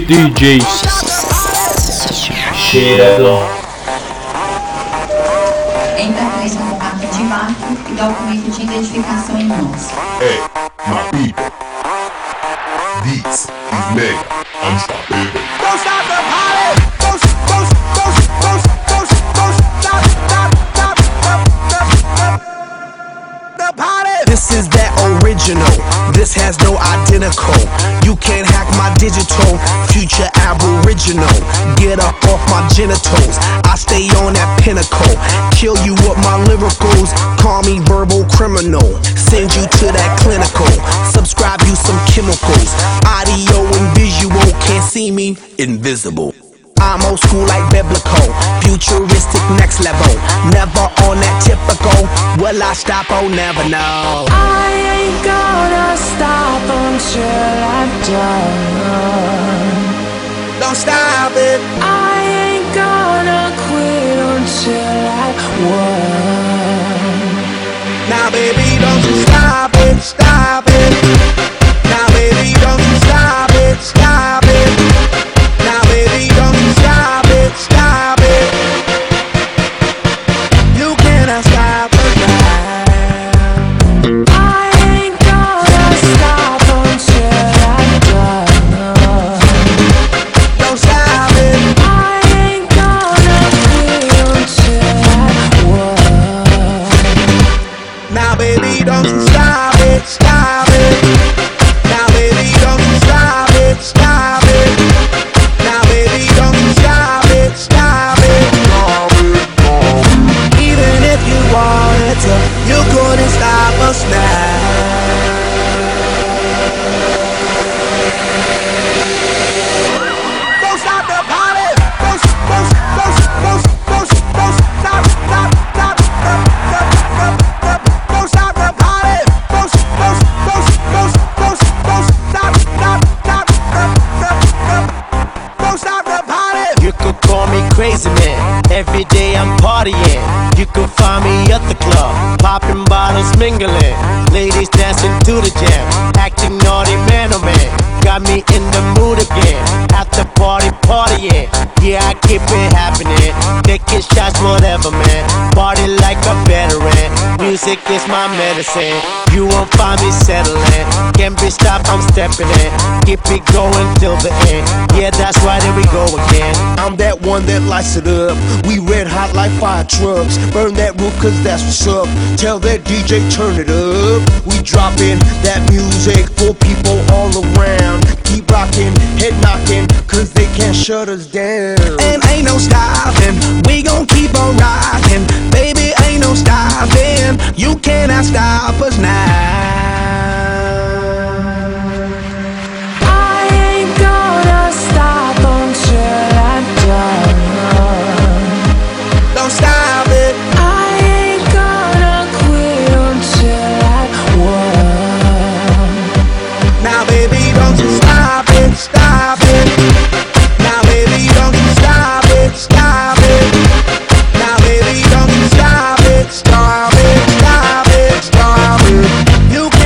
DJ Cheiradão. Entra 3 com carta de vácuo e documento de identificação em mãos. Hey, my people. This is mega unstoppable. Don't stop the party! Don't stop the party! This is that original. This has no identical. You can't hack my digital. Future aboriginal. Get up off my genitals. I stay on that pinnacle. Kill you with my lyricals. Call me verbal criminal. Send you to that clinical. Subscribe you some chemicals. Audio and visual. Can't see me, invisible. I'm old school like biblical. Futuristic next level. Never on that typical. Will I stop? Oh, never know. I ain't gonna stop until I'm done. Don't stop it. I ain't gonna quit until I won. Now baby, don't you stop it, stop it. Now baby, don't you stop it, stop it. Now baby, don't you stop it, stop it. You cannot stop us now. I ain't gonna stop until I'm done. Don't stop it. I ain't gonna quit until I won. Now baby, don't you stop it, stop it. Now baby, don't you stop it, stop it. Now baby, don't you stop it, stop it. Even if you wanted to, you couldn't stop us now. Don't stop the party. Don't stop, don't stop the party. Don't stop the party. You could call me crazy man. Every day I'm partying. You could find me at the club, popping bottles, mingling. Ladies dancing to the jam, acting naughty, man, oh man. Got me in the mood again. After party, partying. Yeah, I keep it happening. Taking shots, whatever, man. Party like a veteran. Music is my medicine. You won't find me settling. Can't be stopped, I'm stepping in. Keep it going till the end. Yeah, that's right, there we go again. I'm that one that lights it up. We red hot like fire trucks. Burn that roof cause that's what's up. Tell that DJ turn it up. We dropping that music for people all around. Keep rocking, head knocking, cause they can't shut us down. And ain't no stopping, we gon' keep on rocking. Baby, ain't no stopping, you cannot stop us now. I ain't gonna stop until I'm done. Don't stop it. I ain't gonna quit until I won. Now baby, don't you stop it, stop it. Now baby, don't you stop it, stop it. Now baby, don't you stop it, stop it, stop it, stop it. You